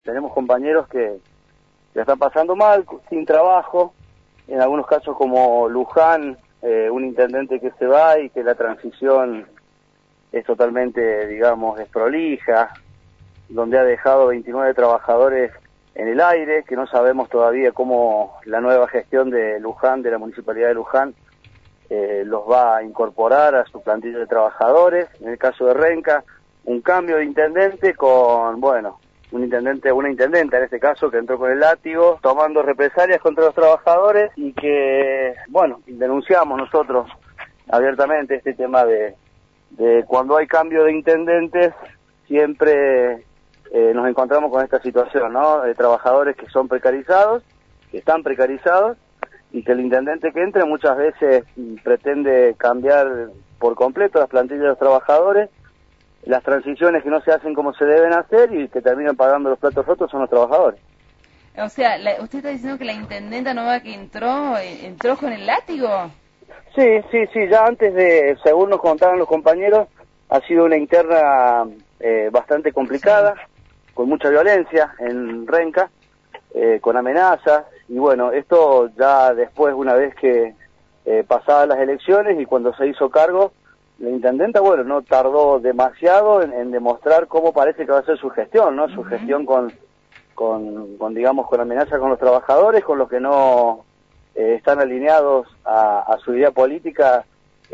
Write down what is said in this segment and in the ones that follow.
Tenemos compañeros que la están pasando mal, sin trabajo, en algunos casos como Luján, un intendente que se va y que la transición es totalmente, digamos, desprolija, donde ha dejado 29 trabajadores en el aire, que no sabemos todavía cómo la nueva gestión de Luján, de la Municipalidad de Luján, los va a incorporar a su plantilla de trabajadores. En el caso de Renca, un cambio de intendente con, bueno, una intendenta en este caso, que entró con el látigo, tomando represalias contra los trabajadores y que, bueno, denunciamos nosotros abiertamente este tema de cuando hay cambio de intendentes, siempre nos encontramos con esta situación, ¿no? De trabajadores que son precarizados, que están precarizados, y que el intendente que entre muchas veces pretende cambiar por completo las plantillas de los trabajadores, las transiciones que no se hacen como se deben hacer y que terminan pagando los platos rotos son los trabajadores. O sea, usted está diciendo que la intendenta nueva que entró con el látigo. Sí, ya antes de, según nos contaban los compañeros, ha sido una interna bastante complicada, sí, con mucha violencia en Renca, con amenazas, y bueno, esto ya después, una vez que pasadas las elecciones y cuando se hizo cargo, la intendenta, bueno, no tardó demasiado en demostrar cómo parece que va a ser su gestión, ¿no? Su gestión con digamos, con amenaza con los trabajadores, con los que no están alineados a su idea política,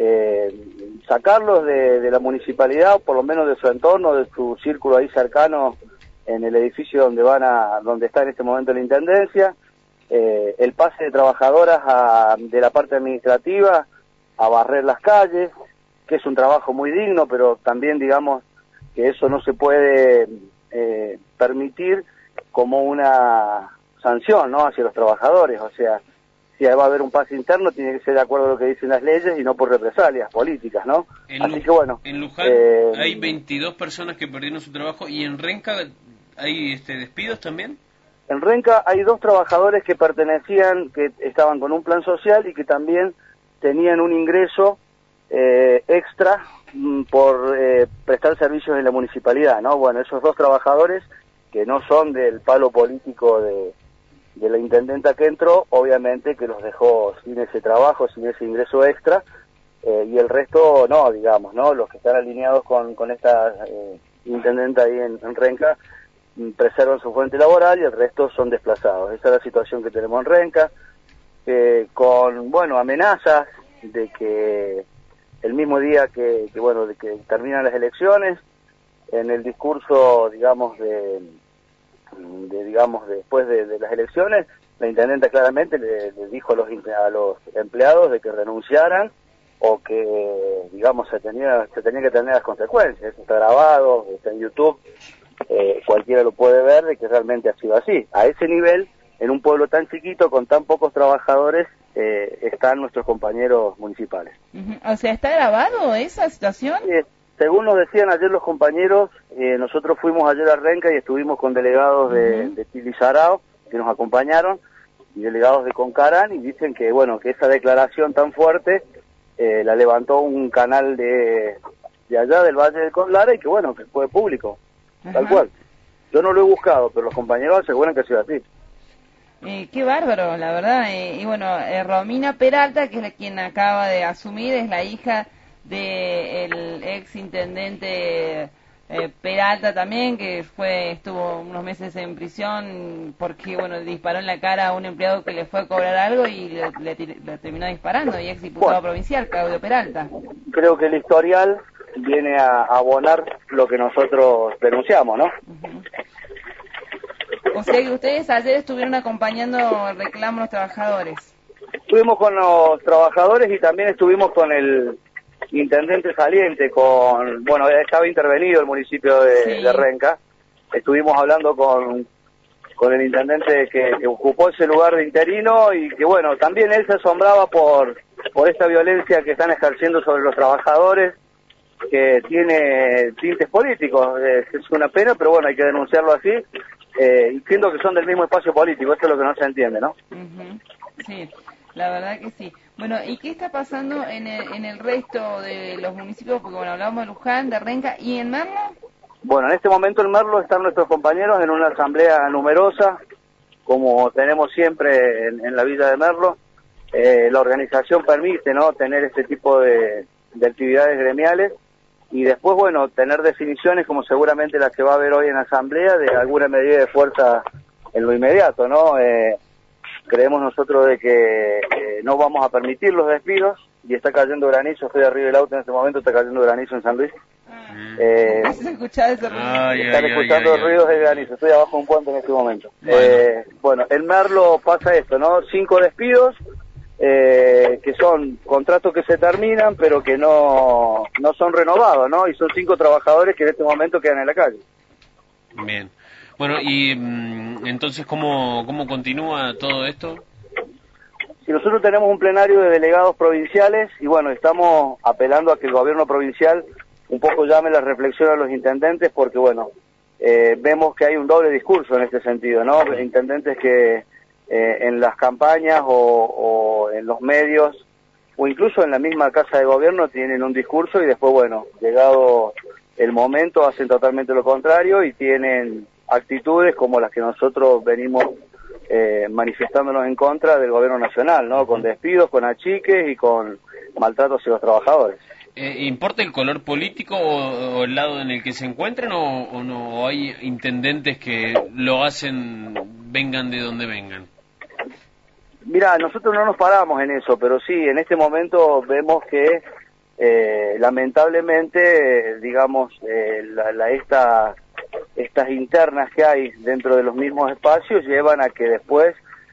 sacarlos de la municipalidad, o por lo menos de su entorno, de su círculo ahí cercano, en el edificio donde está en este momento la intendencia, el pase de trabajadoras de la parte administrativa a barrer las calles, que es un trabajo muy digno, pero también, digamos, que eso no se puede permitir como una sanción, ¿no?, hacia los trabajadores. O sea, si va a haber un pase interno, tiene que ser de acuerdo a lo que dicen las leyes y no por represalias políticas, ¿no? Así que bueno. En Luján hay 22 personas que perdieron su trabajo, y en Renca hay despidos también. En Renca hay 2 trabajadores que estaban con un plan social y que también tenían un ingreso extra por prestar servicios en la municipalidad, ¿no? Bueno, esos 2 trabajadores, que no son del palo político de la intendenta que entró, obviamente que los dejó sin ese trabajo, sin ese ingreso extra, y el resto no, digamos, ¿no? Los que están alineados con esta intendenta ahí en Renca preservan su fuente laboral y el resto son desplazados. Esa es la situación que tenemos en Renca, con, bueno, amenazas de que el mismo día de que terminan las elecciones, en el discurso, digamos, después de las elecciones, la intendenta claramente le dijo a los empleados de que renunciaran o que, digamos, se tenía que tener las consecuencias. Eso está grabado, está en YouTube, cualquiera lo puede ver, de que realmente ha sido así. A ese nivel, en un pueblo tan chiquito, con tan pocos trabajadores, están nuestros compañeros municipales. O sea, ¿está grabado esa situación? Sí, según nos decían ayer los compañeros, nosotros fuimos ayer a Renca y estuvimos con delegados de Tilizarao, que nos acompañaron, y delegados de Concarán, y dicen que, bueno, que esa declaración tan fuerte la levantó un canal de allá del Valle de Conlara, y que, bueno, que fue público, tal cual. Yo no lo he buscado, pero los compañeros aseguran que ha sido así. Qué bárbaro, la verdad. Y bueno, Romina Peralta, que es quien acaba de asumir, es la hija del ex intendente Peralta también, que estuvo unos meses en prisión porque, bueno, disparó en la cara a un empleado que le fue a cobrar algo y le terminó disparando, y ex diputado provincial, Claudio Peralta. Creo que el historial viene a abonar lo que nosotros denunciamos, ¿no? O sea que ustedes ayer estuvieron acompañando el reclamo de los trabajadores. Estuvimos con los trabajadores y también estuvimos con el intendente saliente, bueno, estaba intervenido el municipio de Renca. Estuvimos hablando con el intendente que ocupó ese lugar de interino, y que, bueno, también él se asombraba por esta violencia que están ejerciendo sobre los trabajadores, que tiene tintes políticos. Es una pena, pero bueno, hay que denunciarlo así, y siendo que son del mismo espacio político. Esto es lo que no se entiende, ¿no? Sí, la verdad que sí. Bueno, ¿y qué está pasando en el resto de los municipios? Porque, bueno, hablamos de Luján, de Renca, ¿y en Merlo? Bueno, en este momento el Merlo están nuestros compañeros en una asamblea numerosa, como tenemos siempre en la Villa de Merlo. La organización permite, ¿no?, tener este tipo de actividades gremiales y después, bueno, tener definiciones como seguramente las que va a haber hoy en asamblea de alguna medida de fuerza en lo inmediato, ¿no? Creemos nosotros de que no vamos a permitir los despidos y está cayendo granizo. Estoy arriba del auto en este momento, está cayendo granizo en San Luis. ¿Se escucha ese ruido? Están escuchando ruidos de granizo. Estoy abajo de un puente en este momento. Bueno, el Merlo pasa esto, ¿no? 5 despidos, que son contratos que se terminan, pero que no son renovados, ¿no? Y son 5 trabajadores que en este momento quedan en la calle. Bien. Bueno, y entonces, ¿cómo continúa todo esto? Si nosotros tenemos un plenario de delegados provinciales y bueno, estamos apelando a que el gobierno provincial un poco llame la reflexión a los intendentes porque bueno, vemos que hay un doble discurso en este sentido, ¿no? Intendentes que en las campañas o en los medios o incluso en la misma casa de gobierno tienen un discurso y después bueno, llegado el momento hacen totalmente lo contrario y tienen actitudes como las que nosotros venimos manifestándonos en contra del gobierno nacional, ¿no? Con despidos, con achiques y con maltratos hacia los trabajadores. ¿Importa el color político o el lado en el que se encuentran o no? ¿O hay intendentes que lo hacen vengan de donde vengan? Mira, nosotros no nos paramos en eso, pero sí, en este momento vemos que lamentablemente, digamos, estas internas que hay dentro de los mismos espacios llevan a que después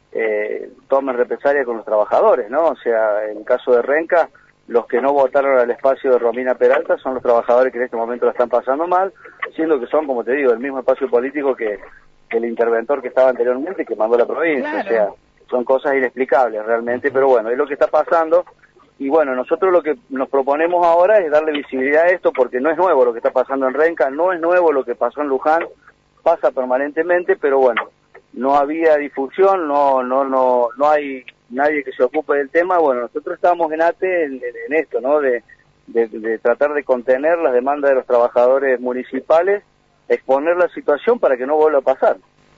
tomen represalia con los trabajadores, ¿no? O sea, en el caso de Renca, los que no votaron al espacio de Romina Peralta son los trabajadores que en este momento la están pasando mal, siendo que son, como te digo, el mismo espacio político que el interventor que estaba anteriormente que mandó la provincia. Claro. O sea, son cosas inexplicables realmente, pero bueno, es lo que está pasando. Y bueno, nosotros lo que nos proponemos ahora es darle visibilidad a esto porque no es nuevo lo que está pasando en Renca, no es nuevo lo que pasó en Luján, pasa permanentemente, pero bueno, no había difusión, no hay nadie que se ocupe del tema. Bueno, nosotros estamos en ATE en esto, ¿no? De tratar de contener las demandas de los trabajadores municipales, exponer la situación para que no vuelva a pasar.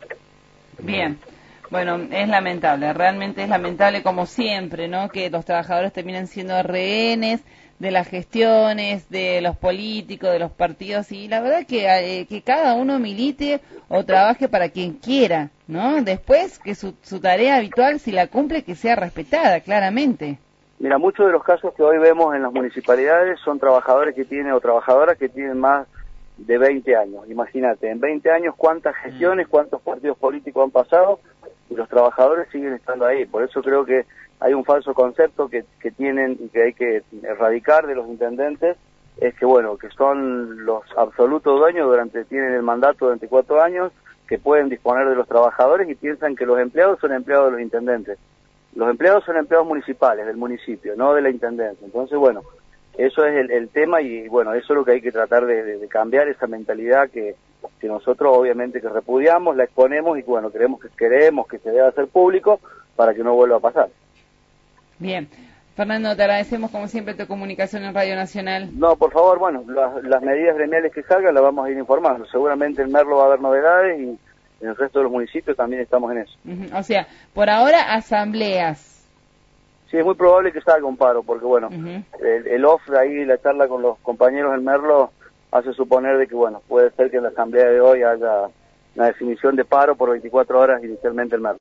Bien. Bueno, es lamentable, realmente es lamentable como siempre, ¿no? Que los trabajadores terminan siendo rehenes de las gestiones, de los políticos, de los partidos y la verdad que cada uno milite o trabaje para quien quiera, ¿no? Después que su tarea habitual, si la cumple, que sea respetada, claramente. Mira, muchos de los casos que hoy vemos en las municipalidades son trabajadores que tienen o trabajadoras que tienen más de 20 años. Imagínate, en 20 años cuántas gestiones, cuántos partidos políticos han pasado y los trabajadores siguen estando ahí. Por eso creo que hay un falso concepto que tienen y que hay que erradicar de los intendentes, es que bueno, que son los absolutos dueños tienen el mandato durante 4 años, que pueden disponer de los trabajadores y piensan que los empleados son empleados de los intendentes. Los empleados son empleados municipales, del municipio, no de la intendencia. Entonces bueno, eso es el tema y bueno, eso es lo que hay que tratar de cambiar, esa mentalidad que nosotros obviamente que repudiamos, la exponemos y bueno, queremos que se deba hacer público para que no vuelva a pasar. Bien. Fernando, te agradecemos como siempre tu comunicación en Radio Nacional. No, por favor, bueno, las medidas gremiales que salgan las vamos a ir informando. Seguramente en Merlo va a haber novedades y en el resto de los municipios también estamos en eso. O sea, por ahora asambleas. Sí, es muy probable que salga un paro, porque bueno, el off de ahí, la charla con los compañeros del Merlo, hace suponer de que bueno, puede ser que en la asamblea de hoy haya una definición de paro por 24 horas inicialmente el Merlo.